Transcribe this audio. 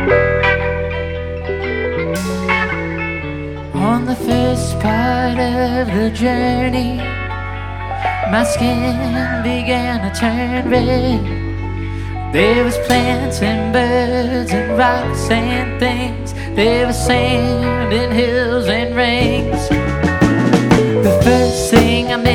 On the first part of the journey, my skin began to turn red. There was plants and birds and rocks and things. There was sand and hills and rings. The first thing I met